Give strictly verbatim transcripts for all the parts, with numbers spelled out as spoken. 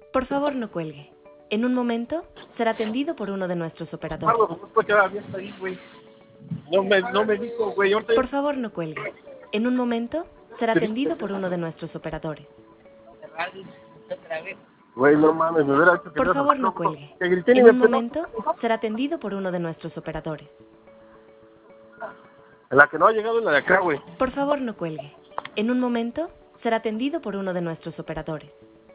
Por favor, no cuelgue. En un momento será atendido por uno de nuestros operadores. Carlos, no puede quedar abierto ahí, güey. No me, no me dijo, güey. Ahorita Por favor, no cuelgue. En un momento será atendido por uno de nuestros operadores. Güey, no mames, me hubiera dicho que Por no, favor, no no, cuelgue. que grité ni En me un peló. momento será atendido por uno de nuestros operadores. La que no ha llegado es la de acá, güey. Por favor, no cuelgue. En un momento será atendido por uno de nuestros operadores.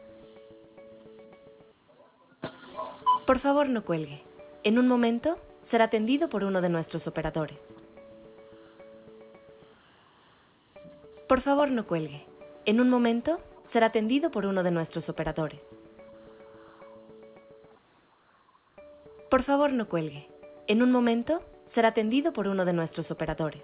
Por favor, no cuelgue. En un momento será atendido por uno de nuestros operadores. Por favor, no cuelgue. En un momento será atendido por uno de nuestros operadores. Por favor, no cuelgue. En un momento será atendido por uno de nuestros operadores.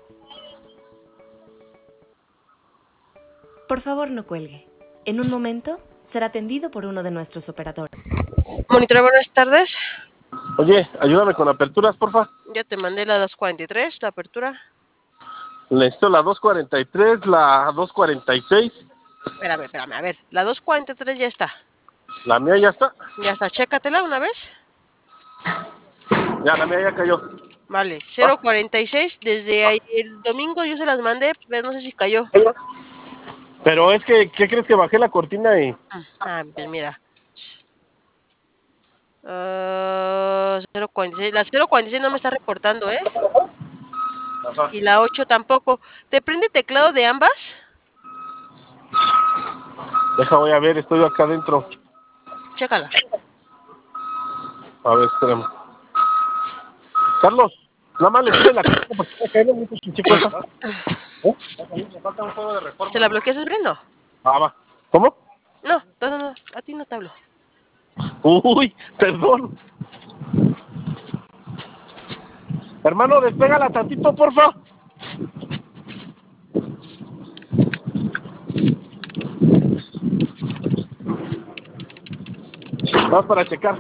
Por favor, no cuelgue. En un momento será atendido por uno de nuestros operadores. Monitor, buenas tardes. Oye, ayúdame con aperturas, porfa. Ya te mandé la dos cuarenta y tres, la apertura. Necesito la dos cuarenta y tres, la dos cuarenta y seis. Espérame, espérame, a ver. La dos cuarenta y tres ya está. La mía ya está. Ya está, chécatela una vez. Ya, la mía ya cayó. Vale, cero cuarenta y seis, desde ahí, el domingo yo se las mandé, pero no sé si cayó. Pero es que, ¿qué crees que bajé la cortina y...? Ah, pues mira. Uh, cero cuarenta y seis. La cero cuarenta y seis no me está reportando, ¿eh? Ajá. Y la ocho tampoco. ¿Te prende teclado de ambas? Deja, voy a ver, estoy acá adentro. Chécala. A ver, espérame. Carlos, nada más le sube la cortina porque está cayendo mucho su chico esa. ¿Eh? Me falta un juego de reforma. ¿Se la bloqueas el freno? Ah, va. ¿Cómo? No, no, no, no, a ti no te hablo. Uy, perdón. Hermano, despégala tantito, porfa. Vas para checar.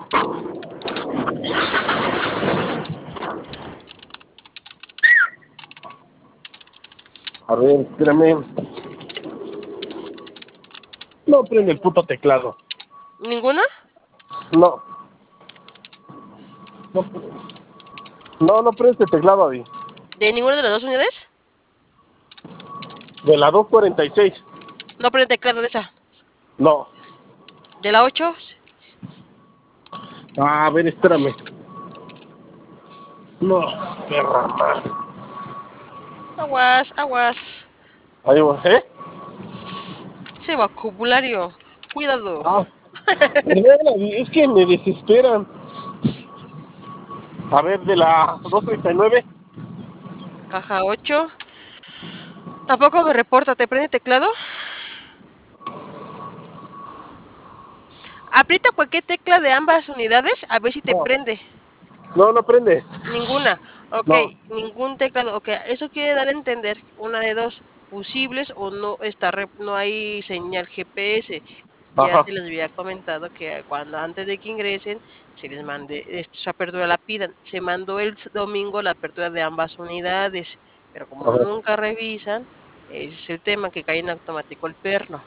A ver, espérame. No prende el puto teclado. ¿Ninguna? No. No, no, no prende este teclado, Adi. ¿De ninguna de las dos unidades? De la dos cuarenta y seis. No prende teclado de esa. No. ¿De la ocho? Ah, a ver, espérame. No, perra madre. Aguas, aguas. Ahí va, ¿eh? Ese vocabulario. Cuidado. Ah, perdón, es que me desesperan. A ver, de la dos treinta y nueve. Caja ocho. Tampoco me reporta. ¿Te prende teclado? Aprieta cualquier tecla de ambas unidades a ver si te No. prende. No, no prende. Ninguna. Ok, No. ningún teclado. Ok, eso quiere dar a entender una de dos. Fusibles o no está re- no hay señal G P S. Ya Ajá. se les había comentado que cuando antes de que ingresen se les mande esta su apertura la pidan. Se mandó el s- domingo la apertura de ambas unidades, pero como Ajá. nunca revisan, ese es el tema que cae en automático el perno.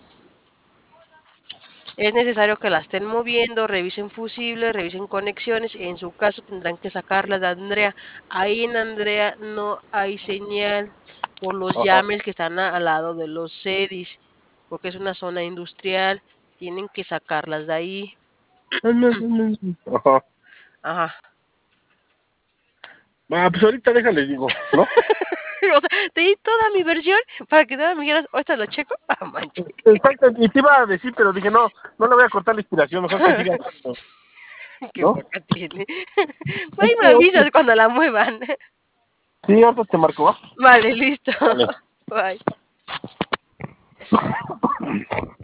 Es necesario que la estén moviendo, revisen fusibles, revisen conexiones. En su caso tendrán que sacarlas de Andrea. Ahí en Andrea no hay señal por los Ajá. llames que están a- al lado de los sedis, porque es una zona industrial. Tienen que sacarlas de ahí. Ajá. Ajá. Ah, pues ahorita déjale, digo, ¿no? O sea, te di toda mi versión para que nada me dijeras, ahorita lo checo. Ah, manches. Exacto, y te iba a decir, pero dije, no, no le voy a cortar la inspiración, mejor que siga, Qué ¿no? poca tiene. Ahí me avisas cuando la muevan. Sí, ahorita te marco, ¿va? Vale, listo. Vale. Bye.